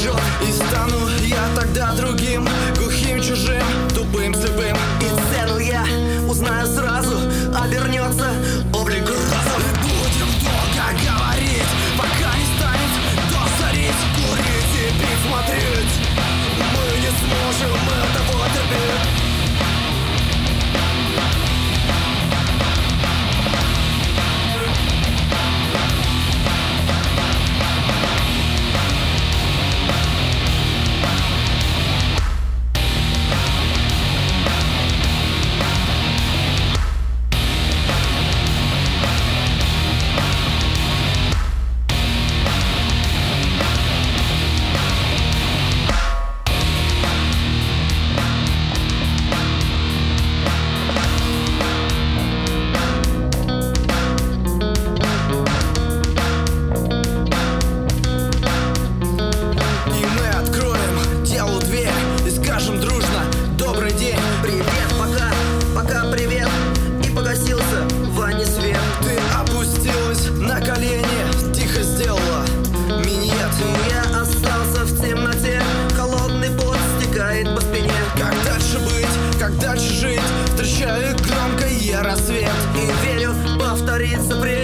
жжет. И стану я тогда другим, глухим, чужим, тупым, слепым. И цену я узнаю сразу, обернется облик разум. Будем долго говорить, пока не станет досорить, курить и пить, смотреть. Мы не сможем этого терпеть. Ты опустилась на колени, тихо сделала минет. Я остался в темноте, холодный пот стекает по спине. Как дальше быть, как дальше жить? Встречаю громкое рассвет И верю, повторится время.